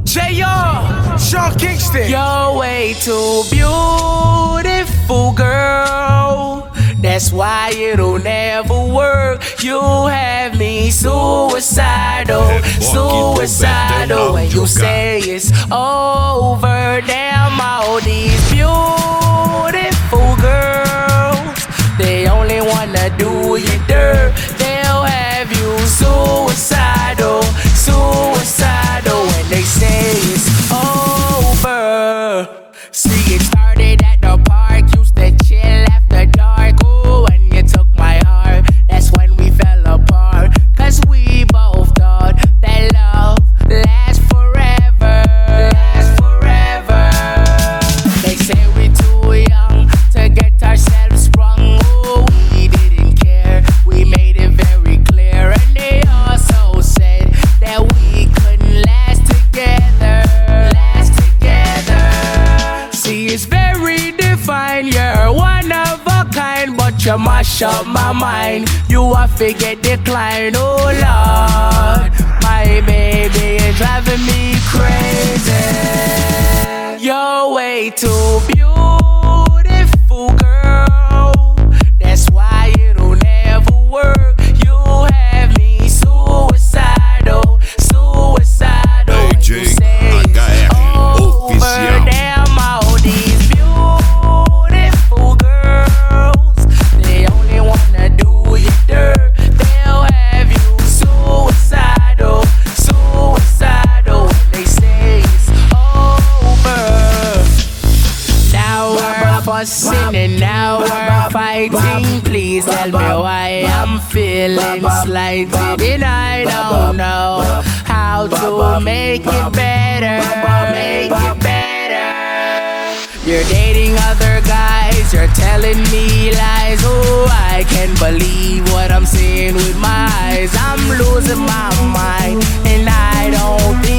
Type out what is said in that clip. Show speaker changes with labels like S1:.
S1: J.R. Sean Kingston.
S2: You're way too beautiful, girl. That's why it'll never work. You have me suicidal, suicidal. When you say it's over, damn all these beautiful girls, they only wanna do you dirt. They'll have you suicidal, suicidal. When they say it's over. See, it started at the park, used to chill after dark. Ooh, when you took my heart, that's when we fell apart. Cause we both thought that love lasts forever, lasts forever. They say we're too young to get ourselves sprung. Ooh, we didn't care, we made it very clear. And they also said that we couldn't last together, last together. See, it's very defined, you're one of a kind, but you mash up my mind. You a forget decline, oh Lord. My baby is driving me crazy. You're way too beautiful, girl. That's why it'll never work. You have me suicidal, suicidal. When you say it's over, damn all these beautiful girls, they only wanna do you dirt. They'll have you suicidal, suicidal. When they say it's over. Now we're fussing and now we're fighting. Please tell me why I'm feeling slighted, and I don't know how to make it better, make it better. You're dating other guys, you're telling me lies. Oh, I can't believe what I'm seeing with my eyes. I'm losing my mind, and I don't think